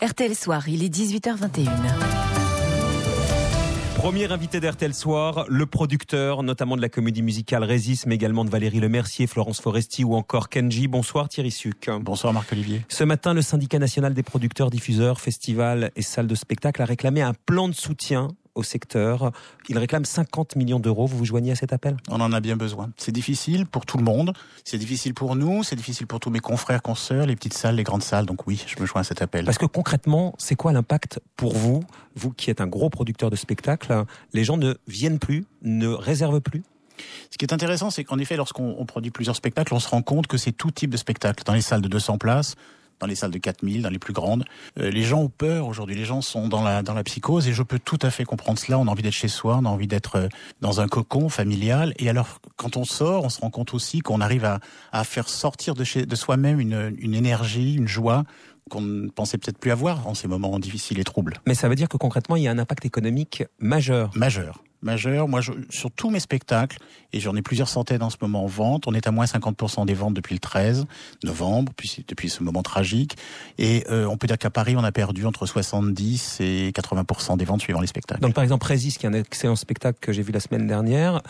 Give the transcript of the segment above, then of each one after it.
RTL Soir, il est 18h21. Premier invité d'RTL Soir, le producteur, notamment de la comédie musicale Résiste, mais également de Valérie Lemercier, Florence Foresti ou encore Kenji. Bonsoir Thierry Suc. Bonsoir Marc-Olivier. Ce matin, le syndicat national des producteurs, diffuseurs, festivals et salles de spectacle a réclamé un plan de soutien au secteur. Il réclame 50 millions d'euros. Vous vous joignez à cet appel ? On en a bien besoin. C'est difficile pour tout le monde. C'est difficile pour nous. C'est difficile pour tous mes confrères, consoeurs, les petites salles, les grandes salles. Donc oui, je me joins à cet appel. Parce que concrètement, c'est quoi l'impact pour vous ? Vous qui êtes un gros producteur de spectacles, les gens ne viennent plus, ne réservent plus ? Ce qui est intéressant, c'est qu'en effet, lorsqu'on produit plusieurs spectacles, on se rend compte que c'est tout type de spectacle. Dans les salles de 200 places, dans les salles de 4000, dans les plus grandes. Les gens ont peur aujourd'hui, les gens sont dans la psychose et je peux tout à fait comprendre cela. On a envie d'être chez soi, on a envie d'être dans un cocon familial. Et alors, quand on sort, on se rend compte aussi qu'on arrive à faire sortir de soi-même une énergie, une joie qu'on ne pensait peut-être plus avoir en ces moments difficiles et troubles. Mais ça veut dire que concrètement, il y a un impact économique majeur. Majeur. Moi, sur tous mes spectacles, et j'en ai plusieurs centaines en ce moment en vente, on est à moins 50% des ventes depuis le 13 novembre, depuis ce moment tragique. Et on peut dire qu'à Paris, on a perdu entre 70 et 80% des ventes suivant les spectacles. Donc par exemple, Résiste, qui est un excellent spectacle que j'ai vu la semaine dernière,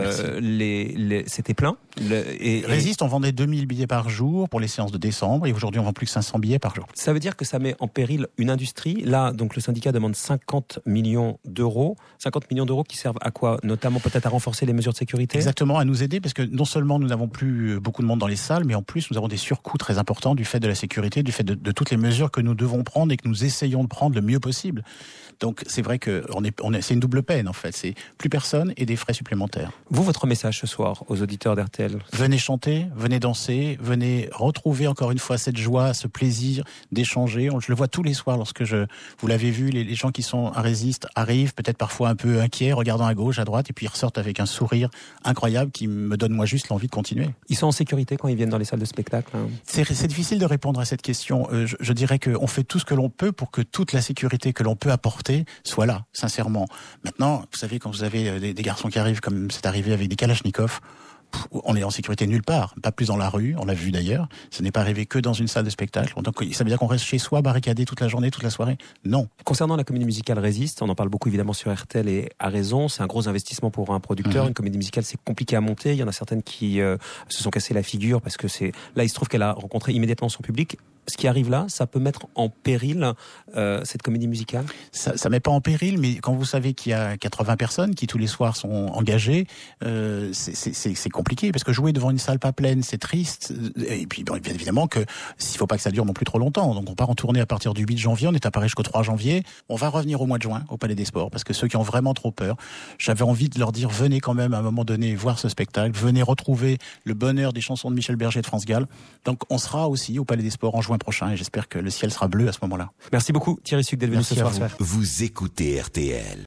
c'était plein. Résiste, on vendait 2000 billets par jour pour les séances de décembre, et aujourd'hui, on vend plus que 500 billets par jour. Ça veut dire que ça met en péril une industrie. Là, donc le syndicat demande 50 millions d'euros. 50 millions d'euros qui servent à quoi ? Notamment peut-être à renforcer les mesures de sécurité ? Exactement, à nous aider, parce que non seulement nous n'avons plus beaucoup de monde dans les salles, mais en plus nous avons des surcoûts très importants du fait de la sécurité, du fait de toutes les mesures que nous devons prendre et que nous essayons de prendre le mieux possible. Donc c'est vrai que c'est une double peine en fait, c'est plus personne et des frais supplémentaires. Vous, votre message ce soir aux auditeurs d'RTL ? Venez chanter, venez danser, venez retrouver encore une fois cette joie, ce plaisir d'échanger. Je le vois tous les soirs lorsque vous l'avez vu, les gens qui sont à Résiste arrivent peut-être parfois un peu inquiets, regardant à gauche, à droite, et puis ils ressortent avec un sourire incroyable qui me donne moi juste l'envie de continuer. Ils sont en sécurité quand ils viennent dans les salles de spectacle, hein ? C'est difficile de répondre à cette question. Je dirais qu'on fait tout ce que l'on peut pour que toute la sécurité que l'on peut apporter soit là, sincèrement. Maintenant, vous savez, quand vous avez des garçons qui arrivent, comme c'est arrivé avec des kalachnikovs, on est en sécurité nulle part, pas plus dans la rue, on l'a vu d'ailleurs, ce n'est pas arrivé que dans une salle de spectacle. Donc ça veut dire qu'on reste chez soi, barricadé toute la journée, toute la soirée ? Non. Concernant la comédie musicale Résiste, on en parle beaucoup évidemment sur RTL et à raison, c'est un gros investissement pour un producteur. Une comédie musicale, c'est compliqué à monter, il y en a certaines qui se sont cassées la figure parce que là il se trouve qu'elle a rencontré immédiatement son public. Ce qui arrive là, ça peut mettre en péril cette comédie musicale ? Ça met pas en péril, mais quand vous savez qu'il y a 80 personnes qui tous les soirs sont engagées, c'est compliqué, parce que jouer devant une salle pas pleine, c'est triste. Et puis bien évidemment que s'il faut pas que ça dure non plus trop longtemps. Donc on part en tournée à partir du 8 janvier, on est à Paris jusqu'au 3 janvier. On va revenir au mois de juin au Palais des Sports, parce que ceux qui ont vraiment trop peur, j'avais envie de leur dire, venez quand même à un moment donné voir ce spectacle, venez retrouver le bonheur des chansons de Michel Berger et de France Gall. Donc on sera aussi au Palais des Sports en juin prochain, et j'espère que le ciel sera bleu à ce moment-là. Merci beaucoup Thierry Suc d'être venu ce soir. Vous écoutez RTL.